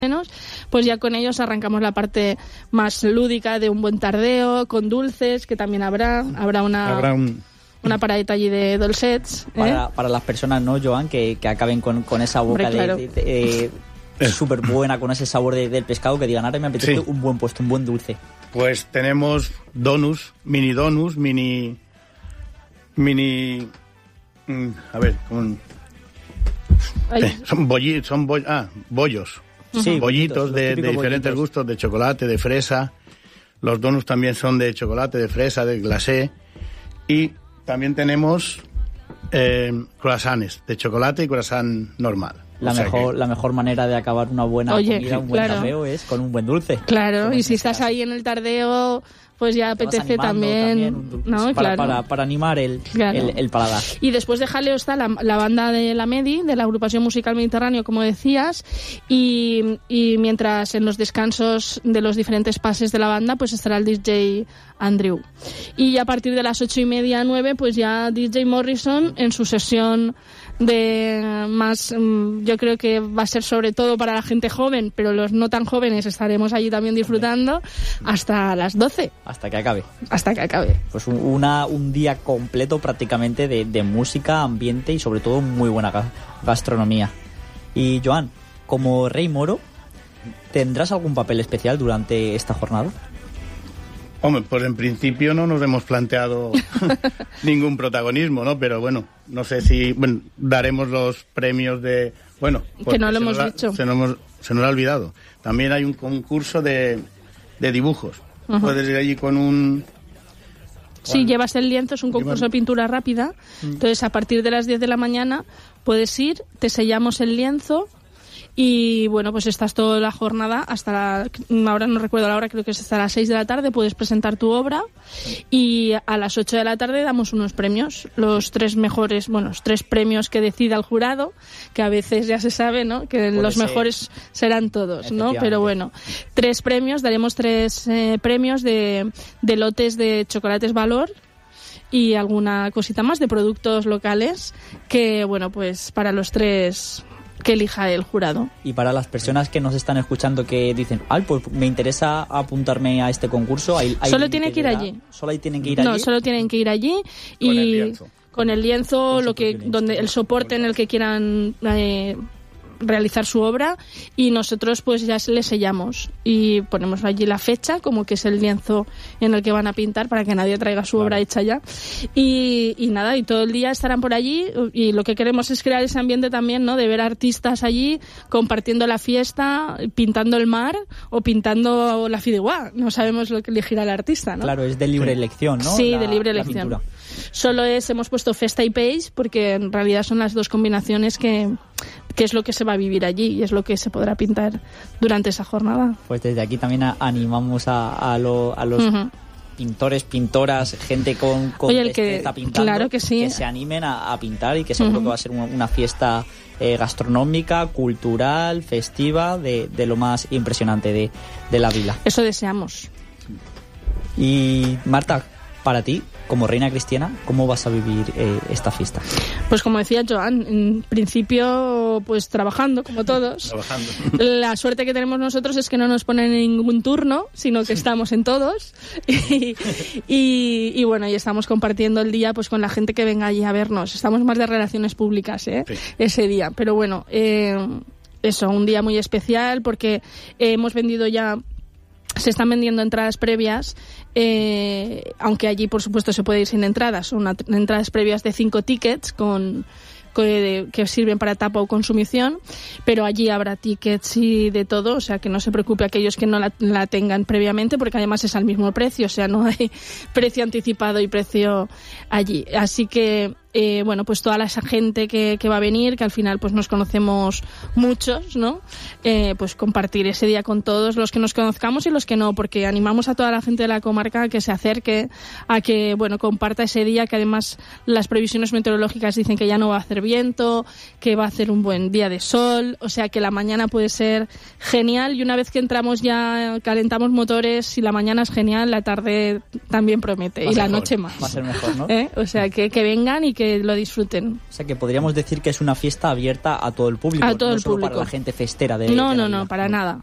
menos, pues ya con ellos arrancamos la parte más lúdica de un buen tardeo, con dulces, que también habrá una paradita allí de dolcets. Para las personas, ¿no, Joan? Que acaben con esa boca. Hombre, claro. Súper buena, con ese sabor del pescado, que digan, ahora me apetece un buen postre, un buen dulce. Pues tenemos donuts, mini a ver, son bollos. Sí, bollitos de diferentes gustos, de chocolate, de fresa. Los donuts también son de chocolate, de fresa, de glacé. Y también tenemos croissants de chocolate y croissant normal. La mejor manera de acabar una buena comida, un buen tardeo, es con un buen dulce. Claro, y si estás ahí en el tardeo, pues ya apetece también ¿no? Para animar el paladar. Y después de jaleo está la banda de la MEDI, de la Agrupación Musical Mediterráneo, como decías, y mientras en los descansos de los diferentes pases de la banda, pues estará el DJ Andrew. Y a partir de las 8:30, 9, pues ya DJ Morrison en su sesión de más, yo creo que va a ser sobre todo para la gente joven, pero los no tan jóvenes estaremos allí también disfrutando hasta las 12. Hasta que acabe. Pues un día completo prácticamente de música, ambiente y sobre todo muy buena gastronomía. Y Joan, como Rey Moro, ¿tendrás algún papel especial durante esta jornada? Hombre, pues en principio no nos hemos planteado ningún protagonismo, ¿no? Pero bueno, no sé si daremos los premios de... Bueno, que no lo hemos dicho. Se nos ha olvidado. También hay un concurso de dibujos. Uh-huh. Puedes ir allí con un... Sí, llevas el lienzo, es un concurso de pintura rápida. Entonces, a partir de las 10 de la mañana puedes ir, te sellamos el lienzo y, bueno, pues estás toda la jornada hasta ahora no recuerdo la hora, creo que es hasta las 6 de la tarde, puedes presentar tu obra y a las 8 de la tarde damos unos premios, los 3 mejores, los 3 premios que decida el jurado, que a veces ya se sabe, ¿no? Que los mejores serán todos, ¿no? Pero bueno, 3 premios, daremos 3 premios de lotes de chocolates Valor y alguna cosita más de productos locales que, bueno, pues para los 3 que elija el jurado. Y para las personas que nos están escuchando que dicen, pues me interesa apuntarme a este concurso, solo tienen que ir allí. ¿Solo tienen que ir allí? No, solo tienen que ir allí y con el lienzo, donde el soporte en el que quieran realizar su obra, y nosotros pues ya les sellamos y ponemos allí la fecha, como que es el lienzo en el que van a pintar, para que nadie traiga su obra hecha ya, y nada, y todo el día estarán por allí, y lo que queremos es crear ese ambiente también, ¿no? De ver artistas allí compartiendo la fiesta, pintando el mar o pintando la fideuá, no sabemos lo que elegirá el artista, ¿no? Claro, es de libre elección, ¿no? Sí, de libre elección. Solo hemos puesto festa y page porque en realidad son las 2 combinaciones que es lo que se va a vivir allí y es lo que se podrá pintar durante esa jornada. Pues desde aquí también animamos a los pintores, pintoras, gente con que está pintando, claro que sí, que se animen a pintar, y que seguro que va a ser una fiesta gastronómica, cultural, festiva, de lo más impresionante de la vila. Eso deseamos. Y Marta, para ti, como reina cristiana, ¿cómo vas a vivir esta fiesta? Pues como decía Joan, en principio pues trabajando, como todos. La suerte que tenemos nosotros es que no nos ponen en ningún turno, sino que estamos en todos. Y bueno, y estamos compartiendo el día pues con la gente que venga allí a vernos. Estamos más de relaciones públicas ese día. Pero bueno, eso, un día muy especial porque hemos vendido ya... Se están vendiendo entradas previas, aunque allí por supuesto se puede ir sin entradas. Son entradas previas de 5 tickets que sirven para tapa o consumición, pero allí habrá tickets y de todo, o sea que no se preocupe aquellos que no la tengan previamente, porque además es al mismo precio, o sea, no hay precio anticipado y precio allí. Así que bueno, pues toda esa gente que va a venir, que al final pues nos conocemos muchos, ¿no? Pues compartir ese día con todos los que nos conozcamos y los que no, porque animamos a toda la gente de la comarca a que se acerque, a que, bueno, comparta ese día, que además las previsiones meteorológicas dicen que ya no va a hacer viento, que va a hacer un buen día de sol, o sea que la mañana puede ser genial, y una vez que entramos ya calentamos motores, si la mañana es genial, la tarde también promete, y la noche más. Va a ser mejor, ¿no? O sea que vengan y que lo disfruten. O sea que podríamos decir que es una fiesta abierta a todo el público, a todo no el solo público. Para la gente festera de No, para nada.